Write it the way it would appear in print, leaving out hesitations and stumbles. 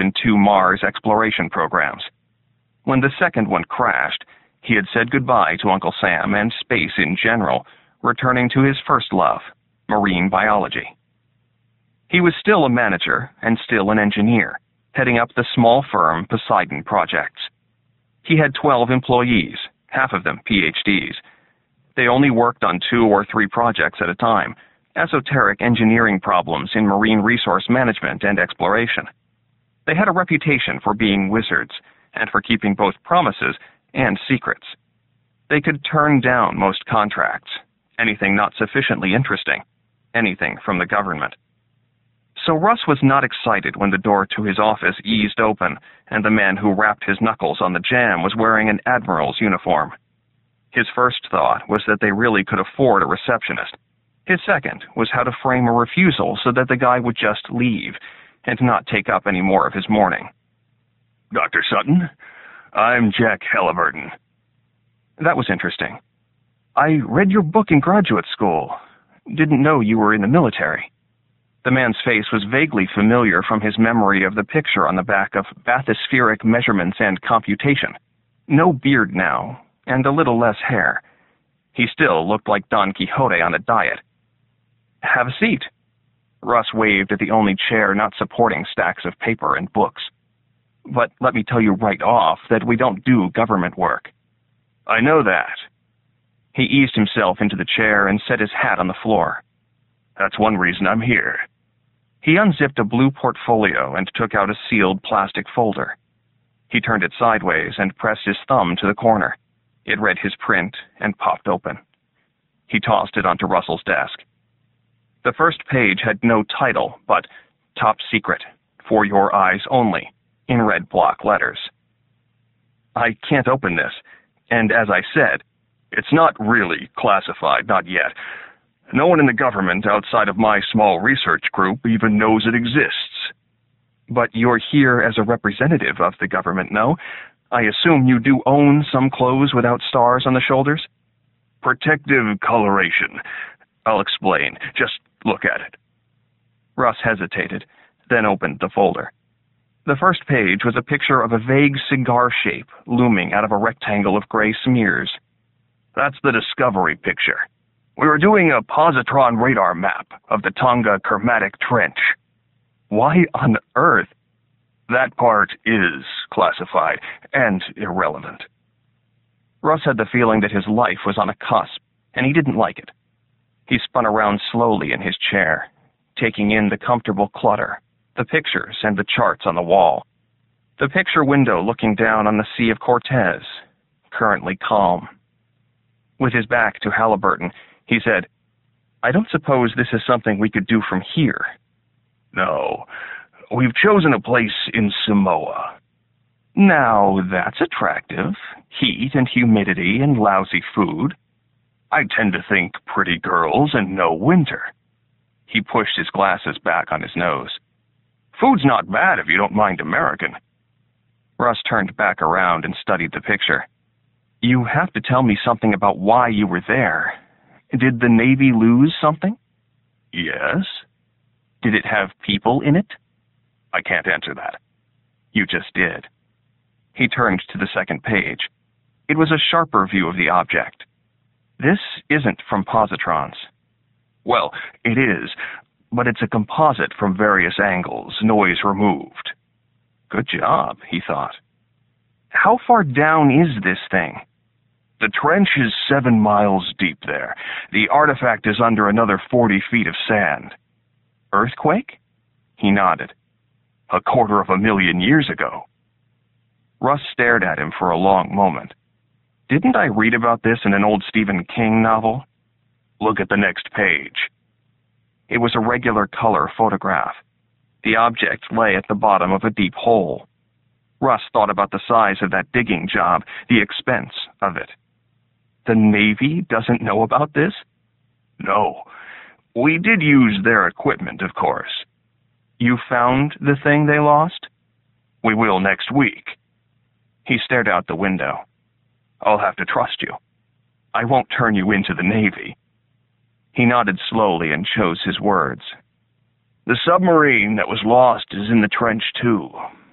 in 2 Mars exploration programs. When the second one crashed, he had said goodbye to Uncle Sam and space in general, returning to his first love, marine biology. He was still a manager and still an engineer, heading up the small firm Poseidon Projects. He had 12 employees, half of them PhDs. They only worked on 2 or 3 projects at a time, esoteric engineering problems in marine resource management and exploration. They had a reputation for being wizards and for keeping both promises and secrets. They could turn down most contracts, anything not sufficiently interesting, anything from the government. So Russ was not excited when the door to his office eased open and the man who rapped his knuckles on the jamb was wearing an admiral's uniform. His first thought was that they really could afford a receptionist. His second was how to frame a refusal so that the guy would just leave and not take up any more of his morning. Dr. Sutton, I'm Jack Halliburton. That was interesting. I read your book in graduate school. Didn't know you were in the military. The man's face was vaguely familiar from his memory of the picture on the back of Bathyspheric Measurements and Computation. No beard now, and a little less hair. He still looked like Don Quixote on a diet. Have a seat. Russ waved at the only chair not supporting stacks of paper and books. But let me tell you right off that we don't do government work. I know that. He eased himself into the chair and set his hat on the floor. That's one reason I'm here. He unzipped a blue portfolio and took out a sealed plastic folder. He turned it sideways and pressed his thumb to the corner. It read his print and popped open. He tossed it onto Russell's desk. The first page had no title, but Top Secret, For Your Eyes Only, in red block letters. I can't open this, and as I said, it's not really classified, not yet. No one in the government outside of my small research group even knows it exists. But you're here as a representative of the government, no? I assume you do own some clothes without stars on the shoulders? Protective coloration. I'll explain. Just look at it. Russ hesitated, then opened the folder. The first page was a picture of a vague cigar shape looming out of a rectangle of gray smears. That's the Discovery picture. We were doing a positron radar map of the Tonga Kermatic Trench. Why on earth? That part is classified and irrelevant. Russ had the feeling that his life was on a cusp, and he didn't like it. He spun around slowly in his chair, taking in the comfortable clutter, the pictures and the charts on the wall. The picture window looking down on the Sea of Cortez, currently calm. With his back to Halliburton, he said, I don't suppose this is something we could do from here. No, we've chosen a place in Samoa. Now, that's attractive. Heat and humidity and lousy food. I tend to think pretty girls and no winter. He pushed his glasses back on his nose. Food's not bad if you don't mind American. Russ turned back around and studied the picture. You have to tell me something about why you were there. Did the Navy lose something? Yes. Did it have people in it? I can't answer that. You just did. He turned to the second page. It was a sharper view of the object. This isn't from positrons. Well, it is, but it's a composite from various angles, noise removed. Good job, he thought. How far down is this thing? The trench is 7 miles deep there. The artifact is under another 40 feet of sand. Earthquake? He nodded. 250,000 years ago. Russ stared at him for a long moment. Didn't I read about this in an old Stephen King novel? Look at the next page. It was a regular color photograph. The object lay at the bottom of a deep hole. Russ thought about the size of that digging job, the expense of it. The Navy doesn't know about this? No. We did use their equipment, of course. You found the thing they lost? We will next week. He stared out the window. I'll have to trust you. I won't turn you into the Navy. He nodded slowly and chose his words. The submarine that was lost is in the trench, too.